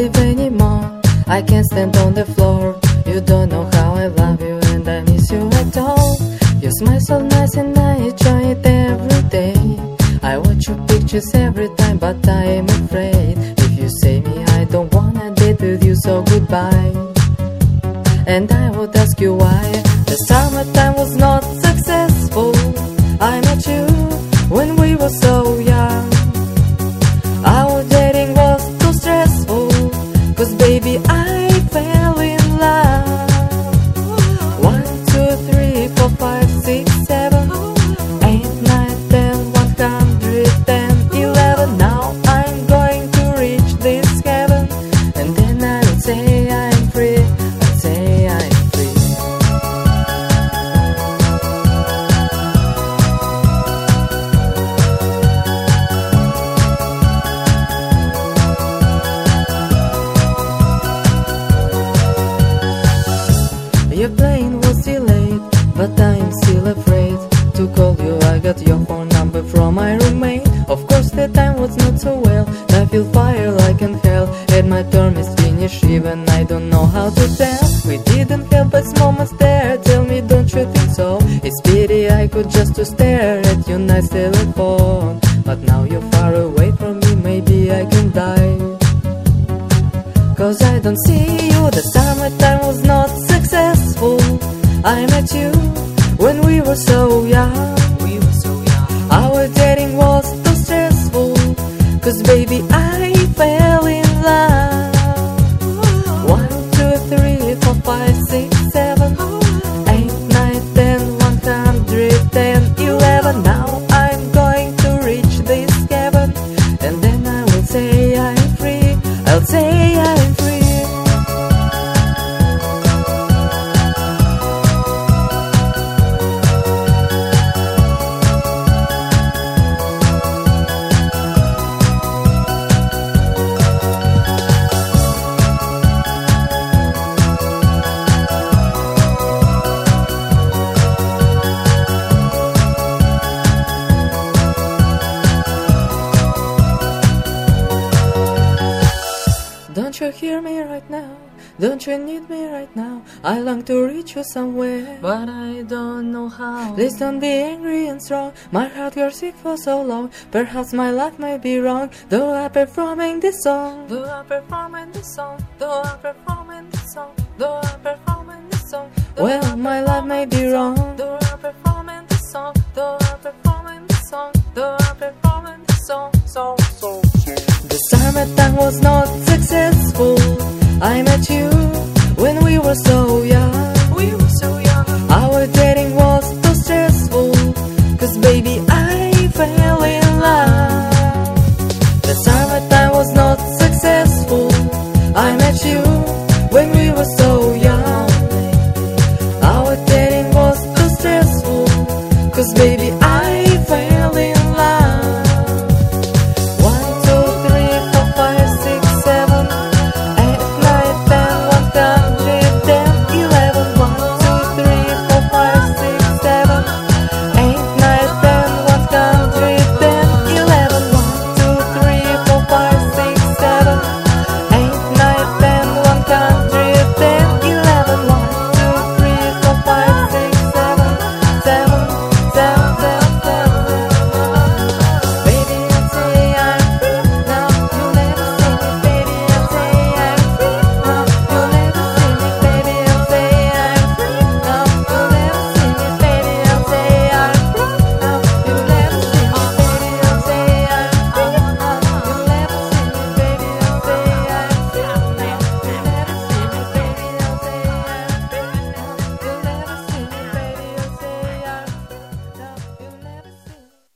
live anymore. I can't stand on the floor. You don't know how I love you and I miss you at all. You smile so nice and I enjoy it every day. I watch your pictures every time, but I am afraid if you say me I don't wanna date with you, so goodbye. And I would ask you why. The summertime was not successful. I met you when we were so young. Our dating was too stressful, 'cause baby I fell in love. 1, 2, 3, 4, 5, 6, 7, 8, 9, 10, 110, 11. Now I'm going to reach this heaven, and then I will say I'm free. I'll say I'm free. Your plane was delayed, but I am still afraid to call you. I got your phone number from my roommate. Of course the time was not so well. I feel fire like in hell, and my term is finished, even I don't know how to tell. We didn't have best moments there. Tell me, don't you think so? It's pity I could just to stare at your nice telephone, but now you're far away from me. Maybe I can die, 'cause I don't see you. The summertime was not successful. I met you when we were so young. Our dating was too stressful, 'cause baby I fell in love. 1, 2, 3, 4, 5, 6, 7, 8, 9, 10, 110, 11. Now I'm going to reach this heaven, and then I will say I'm free. I'll say I'm free. Don't you hear me right now? Don't you need me right now? I long to reach you somewhere, but I don't know how. Please don't be angry and strong. My heart got sick for so long. Perhaps my life might be wrong, though I'm performing this song. Though I'm performing this song. Though I'm performing this song. Though I'm performing this song. Well, my life may be wrong. Though I'm performing this song. Though I'm performing this song. Though I'm performing this song. The summertime was not successful. I met you when we were so